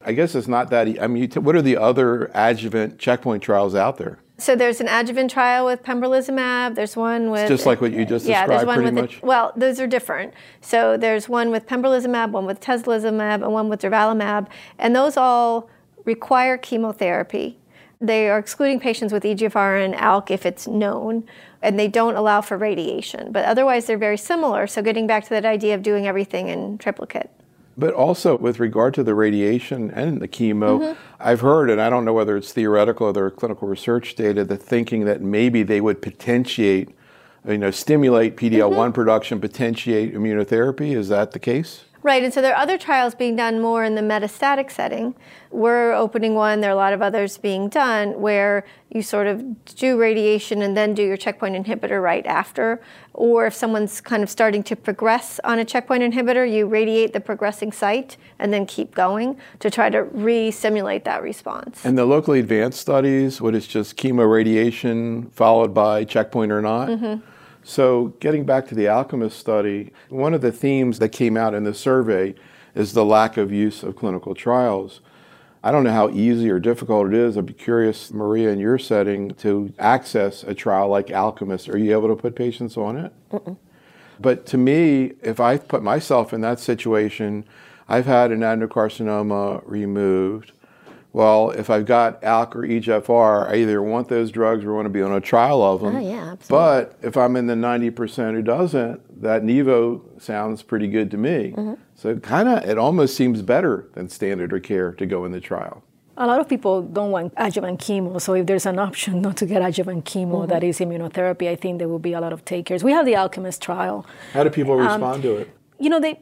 I guess it's not that, what are the other adjuvant checkpoint trials out there? So there's an adjuvant trial with pembrolizumab. There's one with... It's just like what you just described, pretty much? Well, those are different. So there's one with pembrolizumab, one with atezolizumab, and one with durvalumab. And those all require chemotherapy. They are excluding patients with EGFR and ALK if it's known, and they don't allow for radiation. But otherwise, they're very similar. So getting back to that idea of doing everything in triplicate. But also with regard to the radiation and the chemo, I've heard, and I don't know whether it's theoretical or there are clinical research data, the thinking that maybe they would potentiate, stimulate PD-L1 production, potentiate immunotherapy. Is that the case? Right, and so there are other trials being done more in the metastatic setting. We're opening one, there are a lot of others being done, where you sort of do radiation and then do your checkpoint inhibitor right after. Or if someone's kind of starting to progress on a checkpoint inhibitor, you radiate the progressing site and then keep going to try to re-simulate that response. And the locally advanced studies, what is just chemoradiation followed by checkpoint or not? So getting back to the Alchemist study, one of the themes that came out in the survey is the lack of use of clinical trials. I don't know how easy or difficult it is. I'd be curious, Maria, in your setting, to access a trial like Alchemist. Are you able to put patients on it? But to me, if I put myself in that situation, I've had an adenocarcinoma removed. Well, if I've got ALK or EGFR, I either want those drugs or want to be on a trial of them. Oh, yeah, absolutely. But if I'm in the 90% who doesn't, that Nivo sounds pretty good to me. So it almost seems better than standard of care to go in the trial. A lot of people don't want adjuvant chemo, so if there's an option not to get adjuvant chemo that is immunotherapy, I think there will be a lot of takers. We have the Alchemist trial. How do people respond to it?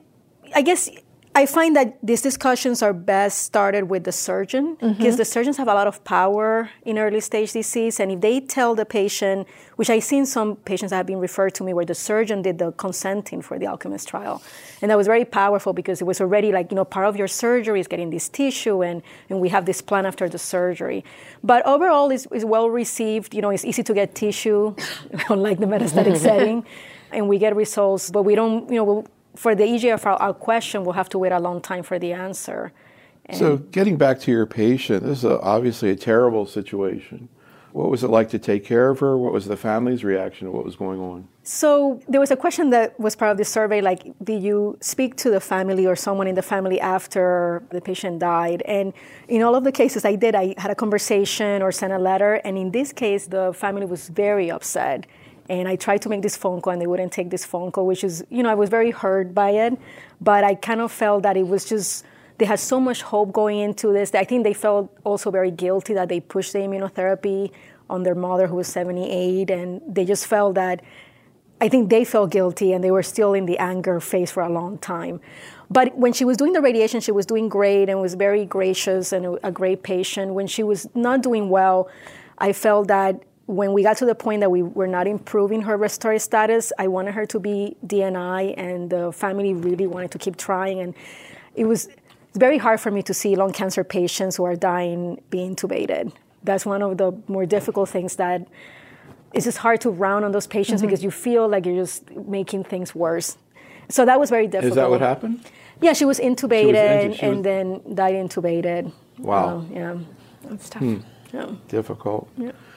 I find that these discussions are best started with the surgeon because the surgeons have a lot of power in early stage disease. And if they tell the patient, which I've seen some patients that have been referred to me where the surgeon did the consenting for the Alchemist trial. And that was very powerful because it was already part of your surgery is getting this tissue and we have this plan after the surgery. But overall, it's well received. It's easy to get tissue, unlike the metastatic setting. And we get results, but we don't, for the EGFR question, we'll have to wait a long time for the answer. So getting back to your patient, this is obviously a terrible situation. What was it like to take care of her? What was the family's reaction to what was going on? So there was a question that was part of the survey, did you speak to the family or someone in the family after the patient died? And in all of the cases I did, I had a conversation or sent a letter. And in this case, the family was very upset. And I tried to make this phone call, and they wouldn't take this phone call, which is, I was very hurt by it. But I kind of felt that it was just, they had so much hope going into this. I think they felt also very guilty that they pushed the immunotherapy on their mother, who was 78. And they just felt that, I think they felt guilty, and they were still in the anger phase for a long time. But when she was doing the radiation, she was doing great and was very gracious and a great patient. When she was not doing well, I felt that when we got to the point that we were not improving her respiratory status, I wanted her to be DNI, and the family really wanted to keep trying. And it's very hard for me to see lung cancer patients who are dying being intubated. That's one of the more difficult things that it's just hard to round on those patients because you feel like you're just making things worse. So that was very difficult. Is that what happened? Yeah, she was intubated and then died intubated. Wow. Yeah, that's tough. Yeah. Difficult. Yeah.